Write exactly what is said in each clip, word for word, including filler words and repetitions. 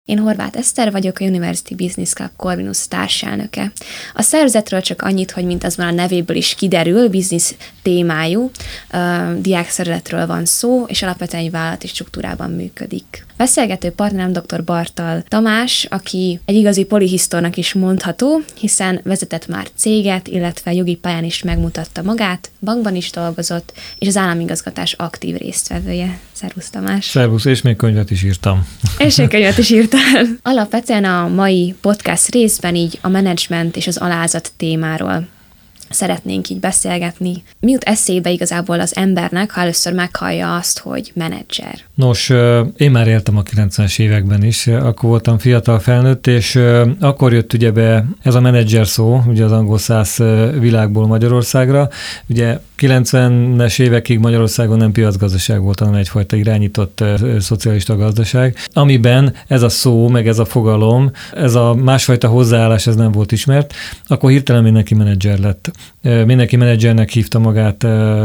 Én Horváth Eszter vagyok, a University Business Club Corvinus társelnöke. A szervezetről csak annyit, hogy mint az már a nevéből is kiderül, business témájú, uh, diákszervezetről van szó, és alapvetően egy vállalati struktúrában működik. Beszélgető partnerem dr. Bartal Tamás, aki egy igazi polihisztornak is mondható, hiszen vezetett már céget, illetve jogi pályán is megmutatta magát, bankban is dolgozott, és az államigazgatás aktív résztvevője. Szervusz, Tamás! Szervusz, és még könyvet is írtam. És még könyvet is írtam. Alapvetően a mai podcast részben így a menedzsment és az alázat témáról szeretnénk így beszélgetni. Mi jut eszébe igazából az embernek, ha először meghallja azt, hogy menedzser? Nos, én már éltem a kilencvenes években is, akkor voltam fiatal felnőtt, és akkor jött ugye be ez a menedzser szó, ugye az angol száz világból Magyarországra. Ugye kilencvenes évekig Magyarországon nem piacgazdaság volt, hanem egyfajta irányított szocialista gazdaság, amiben ez a szó, meg ez a fogalom, ez a másfajta hozzáállás, ez nem volt ismert, akkor hirtelen mindenki menedzser lett. Mindenki menedzsernek hívta magát,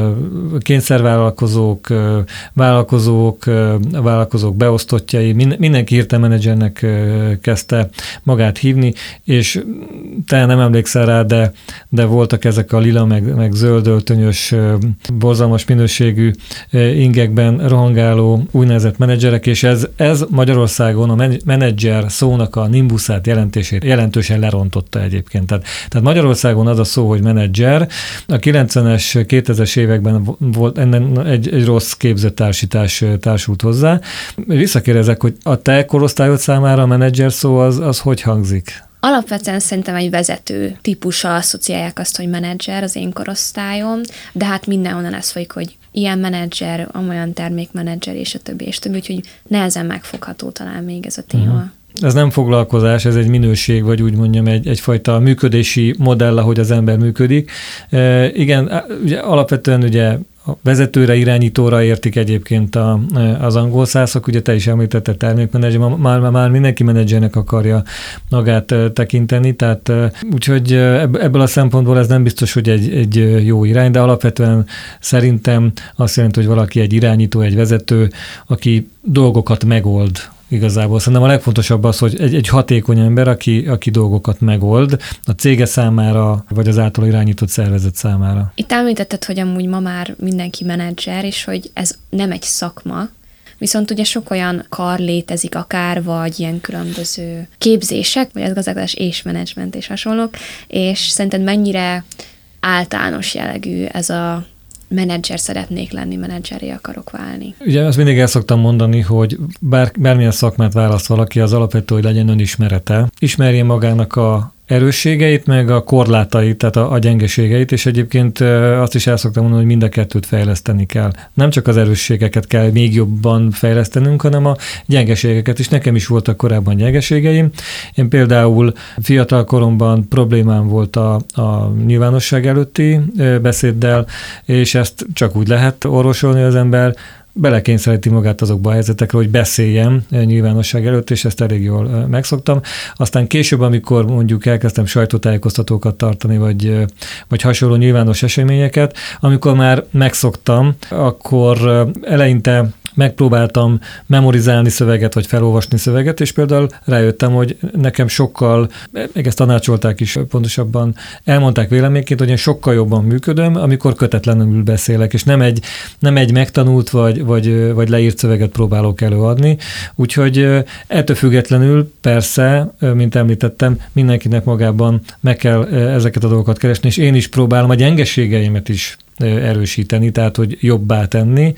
kényszervállalkozók, vállalkozók, vállalkozók beosztottjai, mindenki hirtelen menedzsernek kezdte magát hívni, és te nem emlékszel rá, de, de voltak ezek a lila, meg, meg zöldöltönyös, borzalmas minőségű ingekben rohangáló úgynevezett menedzserek, és ez, ez Magyarországon a menedzser szónak a nimbuszát, jelentését jelentősen lerontotta egyébként. Tehát, tehát Magyarországon az a szó, hogy menedzser, a kilencvenes, kétezres években volt ennek egy, egy rossz képzett társítás társult hozzá. Visszakérdezek, hogy a te korosztályod számára a menedzser szó az, az hogy hangzik? Alapvetően szerintem egy vezető típussal asszociálják azt, hogy menedzser az én korosztályom, de hát mindenhonnan ez folyik, hogy ilyen menedzser, amolyan termékmenedzser, és a többi, és többi, úgyhogy nehezen megfogható talán még ez a téma. Uh-huh. Ez nem foglalkozás, ez egy minőség, vagy úgy mondjam, egy, egyfajta működési modell, ahogy az ember működik. E, igen, ugye, alapvetően ugye a vezetőre, irányítóra értik egyébként a, az angol szászok, ugye te is említetted termékmenedzser, már, már mindenki menedzsernek akarja magát tekinteni, tehát úgyhogy ebből a szempontból ez nem biztos, hogy egy, egy jó irány, de alapvetően szerintem azt jelenti, hogy valaki egy irányító, egy vezető, aki dolgokat megold. Igazából szerintem a legfontosabb az, hogy egy, egy hatékony ember, aki, aki dolgokat megold a cége számára, vagy az által irányított szervezet számára. Itt említetted, hogy amúgy ma már mindenki menedzser, és hogy ez nem egy szakma, viszont ugye sok olyan kar létezik akár, vagy ilyen különböző képzések, vagy az gazdálkodás és menedzsment és hasonlók, és szerinted mennyire általános jellegű ez a menedzser szeretnék lenni, menedzseré akarok válni. Ugye azt mindig el szoktam mondani, hogy bár, bármilyen szakmát választ valaki, az alapvető, hogy legyen önismerete. Ismerje magának a erősségeit, meg a korlátait, tehát a, a gyengeségeit, és egyébként azt is el szoktam mondani, hogy mind a kettőt fejleszteni kell. Nem csak az erősségeket kell még jobban fejlesztenünk, hanem a gyengeségeket is. Nekem is voltak korábban gyengeségeim. Én például fiatal koromban problémám volt a, a nyilvánosság előtti beszéddel, és ezt csak úgy lehet orvosolni az ember, belekényszeríti magát azokba a helyzetekre, hogy beszéljem nyilvánosság előtt, és ezt elég jól megszoktam. Aztán később, amikor mondjuk elkezdtem sajtótájékoztatókat tartani, vagy, vagy hasonló nyilvános eseményeket, amikor már megszoktam, akkor eleinte megpróbáltam memorizálni szöveget, vagy felolvasni szöveget, és például rájöttem, hogy nekem sokkal, meg ezt tanácsolták is pontosabban, elmondták véleményként, hogy én sokkal jobban működöm, amikor kötetlenül beszélek, és nem egy, nem egy megtanult, vagy, vagy, vagy leírt szöveget próbálok előadni. Úgyhogy ettől függetlenül persze, mint említettem, mindenkinek magában meg kell ezeket a dolgokat keresni, és én is próbálom a gyengeségeimet is erősíteni, tehát hogy jobbá tenni.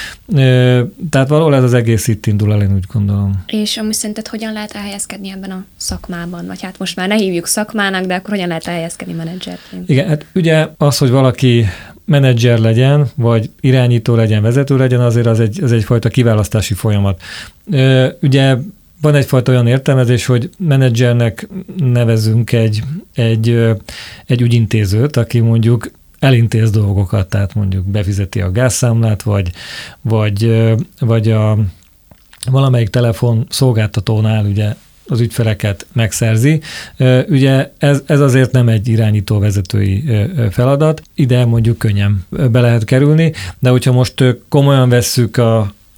Tehát valahol ez az egész itt indul el, én úgy gondolom. És amúgy szerinted hogyan lehet elhelyezkedni ebben a szakmában? Vagy hát most már ne hívjuk szakmának, de akkor hogyan lehet elhelyezkedni menedzserként? Igen, hát ugye az, hogy valaki menedzser legyen, vagy irányító legyen, vezető legyen, azért az, egy, az egyfajta kiválasztási folyamat. Ugye van egyfajta olyan értelmezés, hogy menedzsernek nevezünk egy, egy, egy ügyintézőt, aki mondjuk elintéz dolgokat, tehát mondjuk befizeti a gázszámlát, vagy, vagy, vagy a valamelyik telefon szolgáltatónál ugye az ügyfeleket megszerzi. Ugye ez, ez azért nem egy irányító vezetői feladat, ide mondjuk könnyen be lehet kerülni, de hogyha most komolyan vesszük a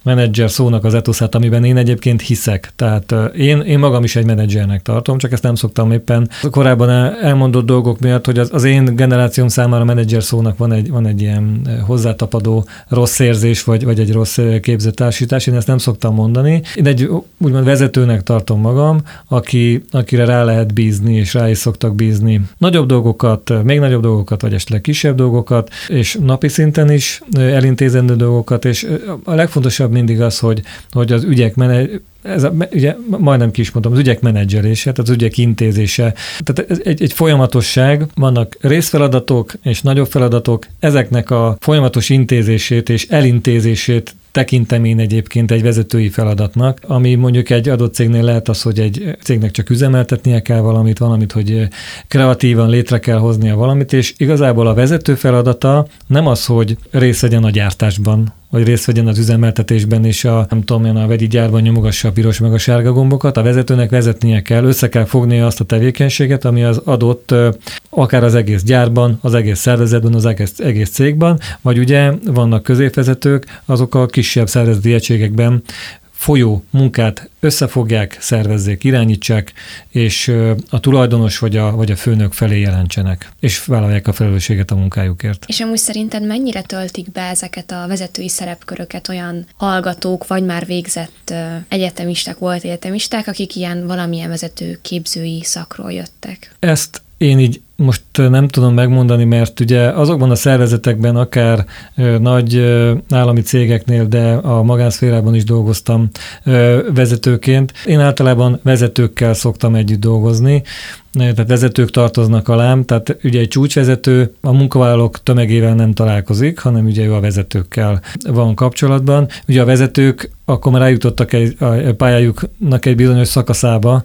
menedzser szónak az etoszát, amiben én egyébként hiszek. Tehát én, én magam is egy menedzsernek tartom, csak ezt nem szoktam éppen korábban elmondott dolgok miatt, hogy az, az én generációm számára a menedzser szónak van egy, van egy ilyen hozzátapadó rossz érzés, vagy, vagy egy rossz képzettársítás. Én ezt nem szoktam mondani. Én egy úgymond vezetőnek tartom magam, aki, akire rá lehet bízni, és rá is szoktak bízni nagyobb dolgokat, még nagyobb dolgokat, vagy esetleg kisebb dolgokat, és napi szinten is elintézendő dolgokat, és a legfontosabb mindig az, hogy, hogy az ügyek menedzser, ez a, ugye, majdnem ki is mondtam, az ügyek menedzselése, tehát az ügyek intézése. Tehát ez egy, egy folyamatosság, vannak részfeladatok és nagyobb feladatok, ezeknek a folyamatos intézését és elintézését tekintem én egyébként egy vezetői feladatnak, ami mondjuk egy adott cégnél lehet az, hogy egy cégnek csak üzemeltetnie kell valamit, valamit, hogy kreatívan létre kell hoznia valamit, és igazából a vezető feladata nem az, hogy részt vegyen a gyártásban, vagy részt vegyen az üzemeltetésben, és a, nem tudom én, a vegyi gyárban nyomogassa a piros meg a sárga gombokat. A vezetőnek vezetnie kell, össze kell fognia azt a tevékenységet, ami az adott, akár az egész gyárban, az egész szervezetben, az egész, egész cégben, vagy ugye vannak középvezetők, azok a kisebb szervezeti egységekben folyó munkát összefogják, szervezzék, irányítsák, és a tulajdonos vagy a, vagy a főnök felé jelentsenek, és vállalják a felelősséget a munkájukért. És amúgy szerinted mennyire töltik be ezeket a vezetői szerepköröket olyan hallgatók, vagy már végzett egyetemisták, volt egyetemisták, akik ilyen valamilyen vezető képzői szakról jöttek? Ezt én így most nem tudom megmondani, mert ugye azokban a szervezetekben, akár ö, nagy ö, állami cégeknél, de a magánszférában is dolgoztam ö, vezetőként. Én általában vezetőkkel szoktam együtt dolgozni, tehát vezetők tartoznak alám, tehát ugye egy csúcsvezető a munkavállalók tömegével nem találkozik, hanem ugye ő a vezetőkkel van kapcsolatban. Ugye a vezetők akkor már eljutottak egy, a pályájuknak egy bizonyos szakaszába,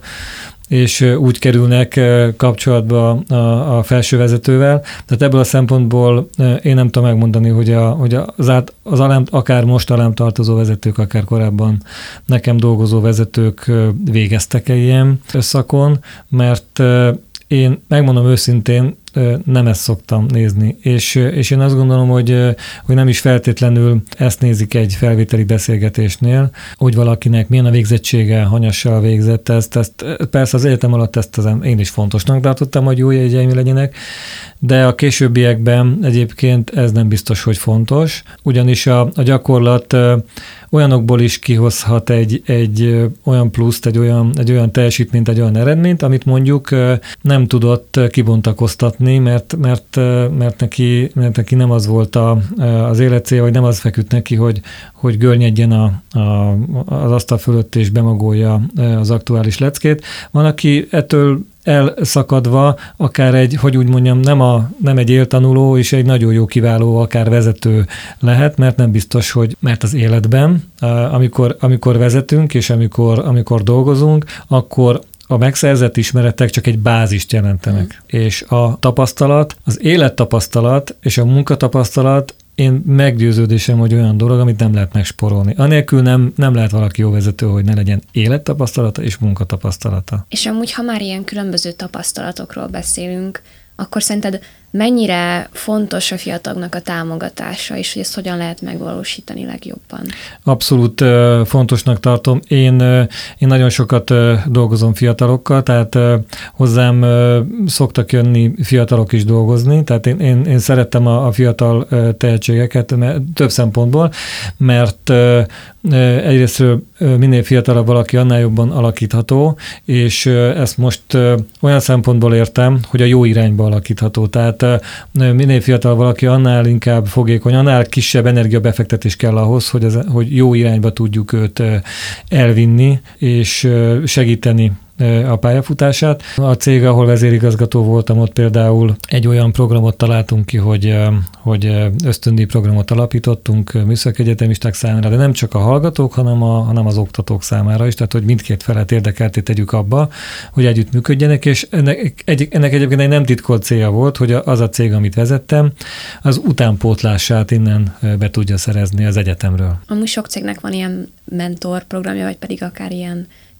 és úgy kerülnek kapcsolatba a, a felső vezetővel. Tehát ebből a szempontból én nem tudom megmondani, hogy, a, hogy az, át, az alám, akár most alám tartozó vezetők, akár korábban nekem dolgozó vezetők végeztek-e ilyen szakon, mert én megmondom őszintén, nem ezt szoktam nézni, és, és én azt gondolom, hogy, hogy nem is feltétlenül ezt nézik egy felvételi beszélgetésnél, hogy valakinek milyen a végzettsége, hanyassal végzett, ezt, ezt, persze az egyetem alatt ezt az én is fontosnak tartottam, hogy jó jegyeim legyenek, de a későbbiekben egyébként ez nem biztos, hogy fontos, ugyanis a, a gyakorlat olyanokból is kihozhat egy, egy olyan pluszt, egy olyan, egy olyan teljesítményt, egy olyan eredményt, amit mondjuk nem tudott kibontakoztatni, mert, mert, mert, neki, mert neki nem az volt a, az életcélja, vagy nem az feküdt neki, hogy, hogy görnyedjen a, a, az asztal fölött és bemagolja az aktuális leckét. Van, aki ettől elszakadva, akár egy, hogy úgy mondjam, nem, a, nem egy éltanuló, és egy nagyon jó kiváló, akár vezető lehet, mert nem biztos, hogy, mert az életben, amikor, amikor vezetünk, és amikor, amikor dolgozunk, akkor a megszerzett ismeretek csak egy bázist jelentenek. Mm. És a tapasztalat, az élettapasztalat és a munkatapasztalat, én meggyőződésem, hogy olyan dolog, amit nem lehet megsporolni. Anélkül nem, nem lehet valaki jó vezető, hogy ne legyen élettapasztalata és munkatapasztalata. És amúgy, ha már ilyen különböző tapasztalatokról beszélünk, akkor szerinted mennyire fontos a fiataloknak a támogatása, és hogy ezt hogyan lehet megvalósítani legjobban? Abszolút uh, fontosnak tartom. Én, uh, én nagyon sokat uh, dolgozom fiatalokkal, tehát uh, hozzám uh, szoktak jönni fiatalok is dolgozni, tehát én, én, én szerettem a, a fiatal uh, tehetségeket mert, több szempontból, mert uh, uh, egyrésztről uh, minél fiatalabb valaki, annál jobban alakítható, és uh, ezt most uh, olyan szempontból értem, hogy a jó irányba alakítható. Tehát minél fiatal valaki, annál inkább fogékony, annál kisebb energiabefektetés kell ahhoz, hogy, ez, hogy jó irányba tudjuk őt elvinni, és segíteni a pályafutását. A cég, ahol vezérigazgató voltam, ott például egy olyan programot találtunk ki, hogy, hogy ösztöndíj programot alapítottunk műszaki egyetemisták számára, de nem csak a hallgatók, hanem, a, hanem az oktatók számára is, tehát hogy mindkét felet érdekelté tegyük abba, hogy együtt működjenek, és ennek, egy, ennek egyébként egy nem titkolt célja volt, hogy az a cég, amit vezettem, az utánpótlását innen be tudja szerezni az egyetemről. Amúgy sok cégnek van ilyen mentor programja, vagy pedig akár ilyen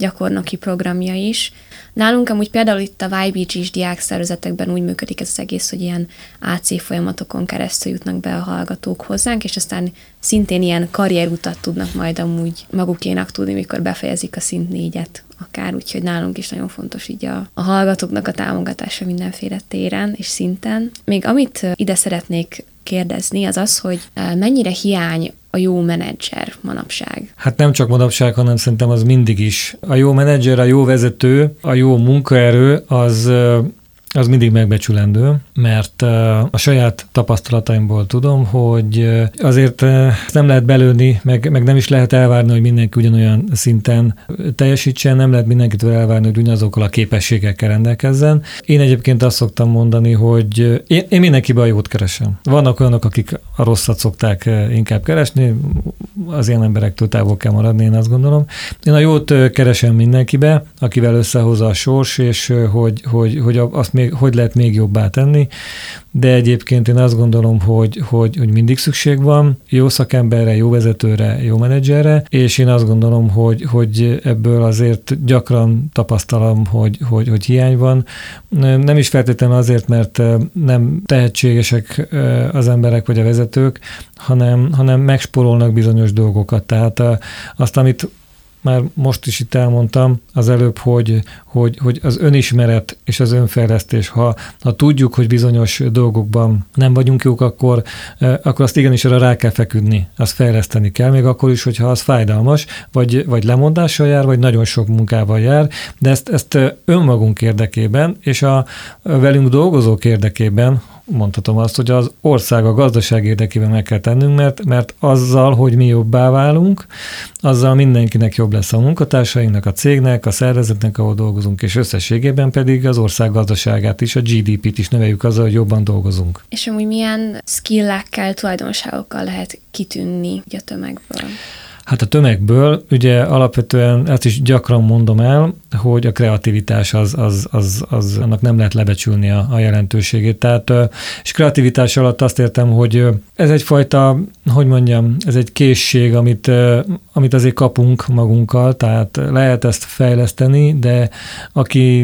gyakornoki programja is. Nálunk amúgy például itt a Y B G-s diákszervezetekben úgy működik ez az egész, hogy ilyen á cé folyamatokon keresztül jutnak be a hallgatók hozzánk, és aztán szintén ilyen karrierutat tudnak majd amúgy magukénak tudni, mikor befejezik a szint négyet akár, úgyhogy nálunk is nagyon fontos így a, a hallgatóknak a támogatása mindenféle téren és szinten. Még amit ide szeretnék kérdezni, az az, hogy mennyire hiány a jó menedzser manapság? Hát nem csak manapság, hanem szerintem az mindig is. A jó menedzser, a jó vezető, a jó munkaerő az, az mindig megbecsülendő, mert a saját tapasztalataimból tudom, hogy azért nem lehet belőni, meg, meg nem is lehet elvárni, hogy mindenki ugyanolyan szinten teljesítsen, nem lehet mindenkitől elvárni, hogy ugyanazokkal a képességekkel rendelkezzen. Én egyébként azt szoktam mondani, hogy én, én mindenkiben a jót keresem. Vannak olyanok, akik a rosszat szokták inkább keresni, az ilyen emberektől távol kell maradni, én azt gondolom. Én a jót keresem mindenkibe, akivel összehozza a sors, és hogy, hogy, hogy azt még, hogy lehet még jobbá tenni, de egyébként én azt gondolom, hogy, hogy, hogy mindig szükség van jó szakemberre, jó vezetőre, jó menedzserre, és én azt gondolom, hogy, hogy ebből azért gyakran tapasztalom, hogy, hogy, hogy hiány van. Nem is feltétlenül azért, mert nem tehetségesek az emberek vagy a vezetők, hanem, hanem megspórolnak bizonyos dolgokat. Tehát azt, amit már most is itt elmondtam az előbb, hogy, hogy, hogy az önismeret és az önfejlesztés, ha, ha tudjuk, hogy bizonyos dolgokban nem vagyunk jók, akkor, akkor azt igenis arra rá kell feküdni, azt fejleszteni kell, még akkor is, hogyha az fájdalmas, vagy, vagy lemondással jár, vagy nagyon sok munkával jár, de ezt, ezt önmagunk érdekében, és a velünk dolgozók érdekében, mondhatom azt, hogy az ország, a gazdaság érdekében meg kell tennünk, mert, mert azzal, hogy mi jobbá válunk, azzal mindenkinek jobb lesz a munkatársainknak, a cégnek, a szervezetnek, ahol dolgozunk, és összességében pedig az ország gazdaságát is, a gé dé pét is növeljük azzal, hogy jobban dolgozunk. És amúgy milyen skillekkel, tulajdonságokkal lehet kitűnni a tömegből? Hát a tömegből ugye alapvetően ezt is gyakran mondom el, hogy a kreativitás az, az, az, az annak nem lehet lebecsülni a, a jelentőségét. Tehát, és kreativitás alatt azt értem, hogy ez egyfajta, hogy mondjam, ez egy készség, amit, amit azért kapunk magunkkal, tehát lehet ezt fejleszteni, de aki,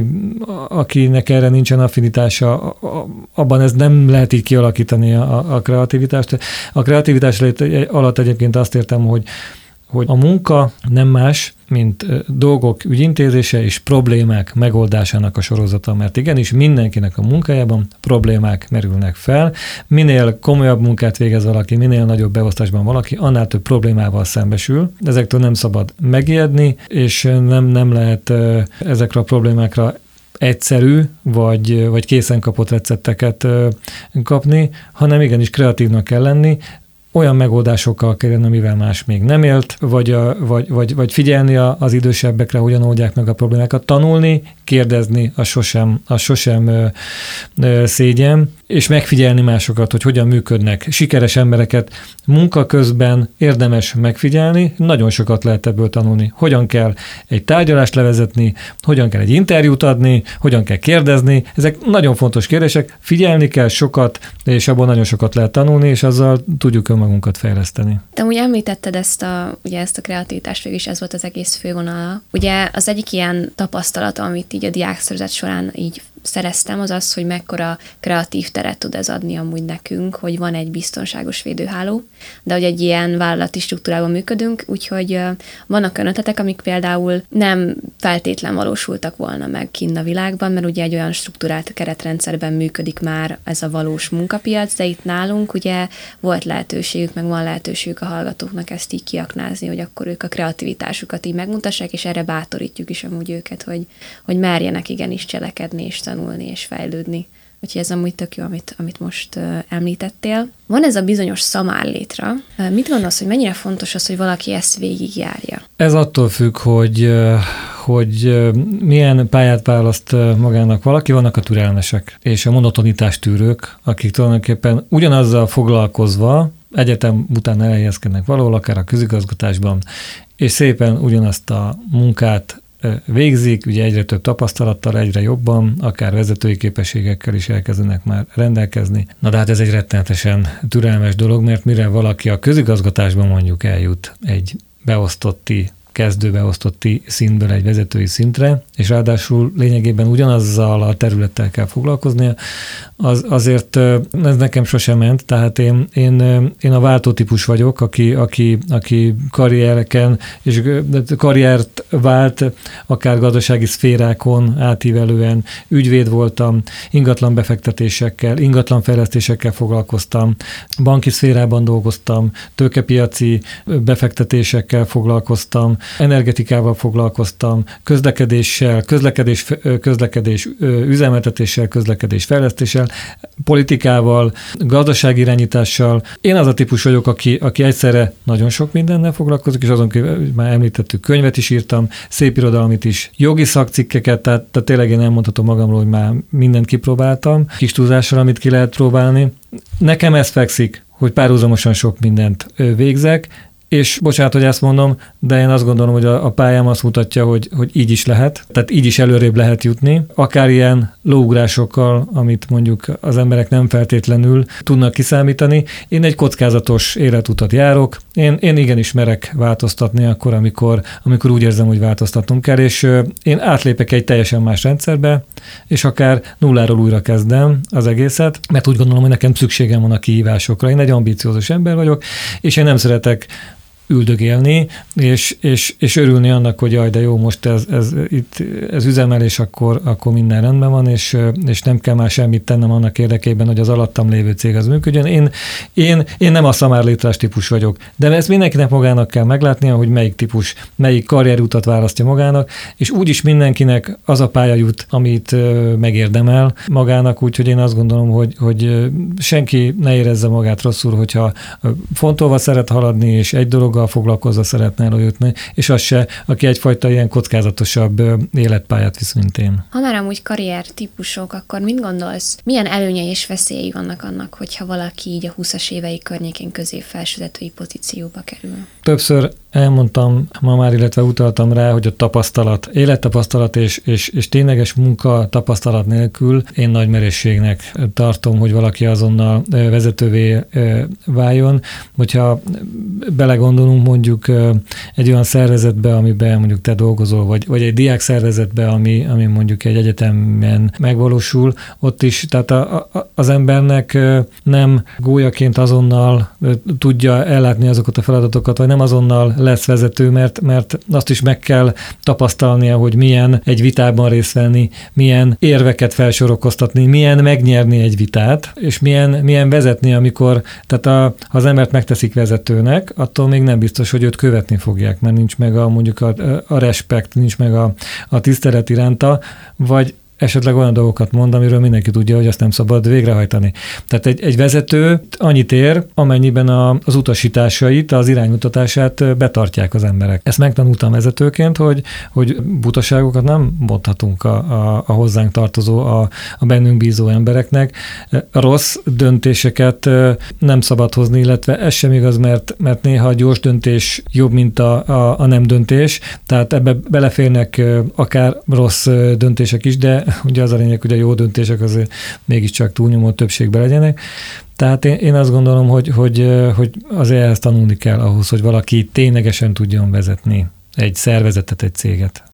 akinek erre nincsen affinitása, abban ez nem lehet így kialakítani a, a kreativitást. A kreativitás alatt egyébként azt értem, hogy hogy a munka nem más, mint dolgok ügyintézése és problémák megoldásának a sorozata, mert igenis mindenkinek a munkájában problémák merülnek fel. Minél komolyabb munkát végez valaki, minél nagyobb beosztásban valaki, annál több problémával szembesül. Ezektől nem szabad megijedni, és nem, nem lehet ezekre a problémákra egyszerű, vagy, vagy készen kapott recepteket kapni, hanem igenis kreatívnak kell lenni, olyan megoldásokkal kellene, amivel más még nem élt, vagy, a, vagy, vagy, vagy figyelni az idősebbekre, hogyan oldják meg a problémákat, tanulni, kérdezni, az sosem, az sosem ö, ö, szégyen, és megfigyelni másokat, hogy hogyan működnek. Sikeres embereket munka közben érdemes megfigyelni, nagyon sokat lehet ebből tanulni. Hogyan kell egy tárgyalást levezetni, hogyan kell egy interjút adni, hogyan kell kérdezni. Ezek nagyon fontos kérdések, figyelni kell sokat, és abból nagyon sokat lehet tanulni, és azzal tudjuk önmagunkat fejleszteni. Te úgy említetted ezt a, ugye ezt a kreativitást, végül is ez volt az egész fővonala. Ugye az egyik ilyen tapasztalat, amit így a diákszervezet során így szereztem, az az, hogy mekkora kreatív teret tud ez adni amúgy nekünk, hogy van egy biztonságos védőháló, de hogy egy ilyen vállalati struktúrában működünk, úgyhogy vannak olyan ötletek, amik például nem feltétlen valósultak volna meg kint a világban, mert ugye egy olyan struktúrált keretrendszerben működik már ez a valós munkapiac, de itt nálunk ugye volt lehetőségük, meg van lehetőségük a hallgatóknak ezt így kiaknázni, hogy akkor ők a kreativitásukat így megmutassák, és erre bátorítjuk is amúgy őket, hogy, hogy merjenek igenis cselekedni és tanulni és fejlődni. Úgyhogy ez amúgy tök jó, amit, amit most uh, említettél. Van ez a bizonyos szamárlétra. Uh, mit gondolsz, hogy mennyire fontos az, hogy valaki ezt végigjárja? Ez attól függ, hogy, uh, hogy uh, milyen pályát választ uh, magának valaki. Vannak a türelmesek és a monotonitás tűrők, akik tulajdonképpen ugyanazzal foglalkozva egyetem után elhelyezkednek valahol, akár a közigazgatásban, és szépen ugyanazt a munkát végzik, ugye egyre több tapasztalattal, egyre jobban, akár vezetői képességekkel is elkezdenek már rendelkezni. Na de hát ez egy rettenetesen türelmes dolog, mert mire valaki a közigazgatásban mondjuk eljut egy beosztotti kezdőbeosztotti szintből egy vezetői szintre, és ráadásul lényegében ugyanazzal a területtel kell foglalkoznia, az, azért ez nekem sosem ment, tehát én, én, én a váltótípus vagyok, aki, aki, aki karriereken és karriert vált, akár gazdasági szférákon átívelően, ügyvéd voltam, ingatlan befektetésekkel, ingatlan fejlesztésekkel foglalkoztam, banki szférában dolgoztam, tőkepiaci befektetésekkel foglalkoztam, energetikával foglalkoztam, közlekedéssel, közlekedés, közlekedés üzemeltetéssel, közlekedés fejlesztéssel, politikával, gazdasági irányítással. Én az a típus vagyok, aki, aki egyszerre nagyon sok mindennel foglalkozik, és azon kívül már említettük, könyvet is írtam, szépirodalmit is, jogi szakcikkeket, tehát, tehát tényleg én elmondhatom magamról, hogy már mindent kipróbáltam, kis túlzással, amit ki lehet próbálni. Nekem ez fekszik, hogy párhuzamosan sok mindent végzek, és bocsánat, hogy ezt mondom, de én azt gondolom, hogy a, a pályám azt mutatja, hogy, hogy így is lehet, tehát így is előrébb lehet jutni, akár ilyen lóugrásokkal, amit mondjuk az emberek nem feltétlenül tudnak kiszámítani. Én egy kockázatos életutat járok, én, én igenis merek változtatni akkor, amikor, amikor úgy érzem, hogy változtatnunk kell, és én átlépek egy teljesen más rendszerbe, és akár nulláról újra kezdem az egészet, mert úgy gondolom, hogy nekem szükségem van a kihívásokra. Én egy ambiciózus ember vagyok, és én nem szeretek üldögélni, és, és, és örülni annak, hogy jaj, de jó, most ez, ez, itt, ez üzemel, és akkor, akkor minden rendben van, és, és nem kell már semmit tennem annak érdekében, hogy az alattam lévő cég az működjön. Én, én, én nem a szamárlétrás típus vagyok, de ezt mindenkinek magának kell meglátnia, hogy melyik típus, melyik karrierutat választja magának, és úgyis mindenkinek az a pálya jut, amit megérdemel magának, úgyhogy én azt gondolom, hogy, hogy senki ne érezze magát rosszul, hogyha fontolva szeret haladni, és egy dolog foglalkozva szeretne eljutni, és az se, aki egyfajta ilyen kockázatosabb életpályát visz, mint én. Ha már amúgy karrier típusok, akkor mit gondolsz, milyen előnyei és veszélyei vannak annak, hogyha valaki így a húszas évei környékén középfelsővezetői pozícióba kerül? Többször elmondtam ma már, illetve utaltam rá, hogy a tapasztalat, élettapasztalat és, és, és tényleges munka tapasztalat nélkül én nagy merészségnek tartom, hogy valaki azonnal vezetővé váljon. Hogyha belegondolunk mondjuk egy olyan szervezetbe, amiben mondjuk te dolgozol, vagy, vagy egy diák szervezetbe, ami, ami mondjuk egy egyetemen megvalósul, ott is, tehát a, a, az embernek nem gólyaként azonnal tudja ellátni azokat a feladatokat, vagy nem azonnal lesz vezető, mert, mert azt is meg kell tapasztalnia, hogy milyen egy vitában részt venni, milyen érveket felsorokoztatni, milyen megnyerni egy vitát, és milyen, milyen vezetni, amikor, tehát a, ha az embert megteszik vezetőnek, attól még nem biztos, hogy őt követni fogják, mert nincs meg a, mondjuk a, a respekt, nincs meg a, a tisztelet iránta, vagy esetleg olyan dolgokat mond, amiről mindenki tudja, hogy azt nem szabad végrehajtani. Tehát egy, egy vezető annyit ér, amennyiben a, az utasításait, az iránymutatását betartják az emberek. Ezt megtanultam vezetőként, hogy, hogy butaságokat nem mondhatunk a, a, a hozzánk tartozó, a, a bennünk bízó embereknek. A rossz döntéseket nem szabad hozni, illetve ez sem igaz, mert, mert néha a gyors döntés jobb, mint a, a, a nem döntés. Tehát ebbe beleférnek akár rossz döntések is, de ugye az a lényeg, hogy a jó döntések azért mégiscsak túlnyomó többségben legyenek. Tehát én, én azt gondolom, hogy, hogy, hogy azért ezt tanulni kell ahhoz, hogy valaki ténylegesen tudjon vezetni egy szervezetet, egy céget.